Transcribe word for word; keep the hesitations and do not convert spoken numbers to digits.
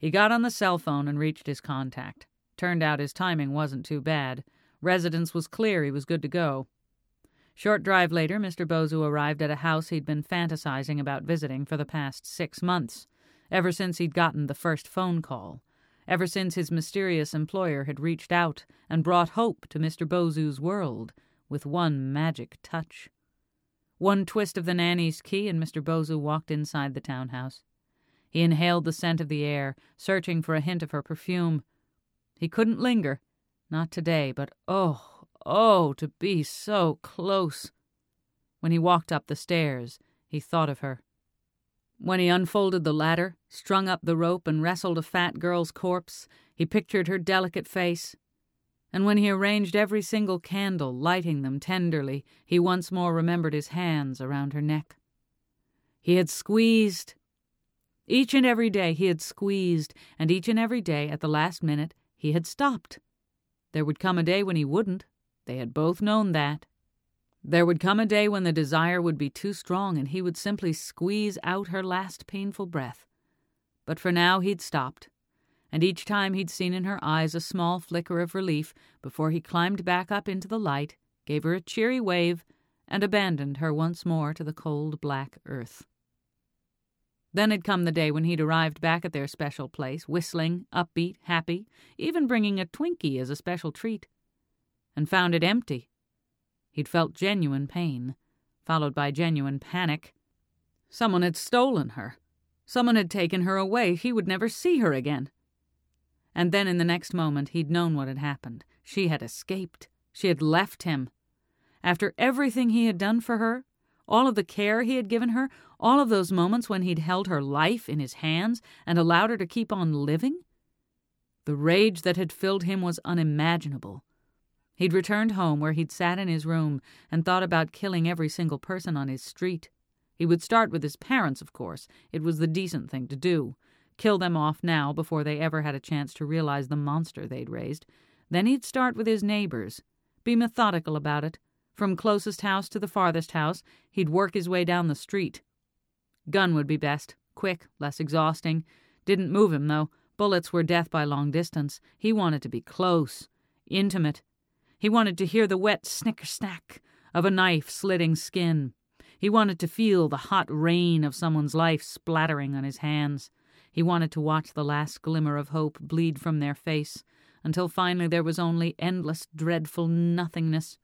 He got on the cell phone and reached his contact. Turned out his timing wasn't too bad. Residence was clear, he was good to go. Short drive later, Mister Bozu arrived at a house he'd been fantasizing about visiting for the past six months, ever since he'd gotten the first phone call, ever since his mysterious employer had reached out and brought hope to Mister Bozu's world with one magic touch. One twist of the nanny's key and Mister Bozu walked inside the townhouse. He inhaled the scent of the air, searching for a hint of her perfume. He couldn't linger. Not today, but oh, oh, to be so close. When he walked up the stairs, he thought of her. When he unfolded the ladder, strung up the rope, and wrestled a fat girl's corpse, he pictured her delicate face. And when he arranged every single candle, lighting them tenderly, he once more remembered his hands around her neck. He had squeezed. Each and every day he had squeezed, and each and every day, at the last minute, he had stopped. There would come a day when he wouldn't. They had both known that. There would come a day when the desire would be too strong and he would simply squeeze out her last painful breath. But for now he'd stopped, and each time he'd seen in her eyes a small flicker of relief before he climbed back up into the light, gave her a cheery wave, and abandoned her once more to the cold black earth. Then had come the day when he'd arrived back at their special place, whistling, upbeat, happy, even bringing a Twinkie as a special treat, and found it empty. He'd felt genuine pain, followed by genuine panic. Someone had stolen her. Someone had taken her away. He would never see her again. And then in the next moment he'd known what had happened. She had escaped. She had left him. After everything he had done for her, all of the care he had given her, all of those moments when he'd held her life in his hands and allowed her to keep on living? The rage that had filled him was unimaginable. He'd returned home where he'd sat in his room and thought about killing every single person on his street. He would start with his parents, of course. It was the decent thing to do. Kill them off now before they ever had a chance to realize the monster they'd raised. Then he'd start with his neighbors. Be methodical about it. From closest house to the farthest house, he'd work his way down the street. Gun would be best. Quick, less exhausting. Didn't move him, though. Bullets were death by long distance. He wanted to be close. Intimate. He wanted to hear the wet snicker-snack of a knife slitting skin. He wanted to feel the hot rain of someone's life splattering on his hands. He wanted to watch the last glimmer of hope bleed from their face, until finally there was only endless, dreadful nothingness.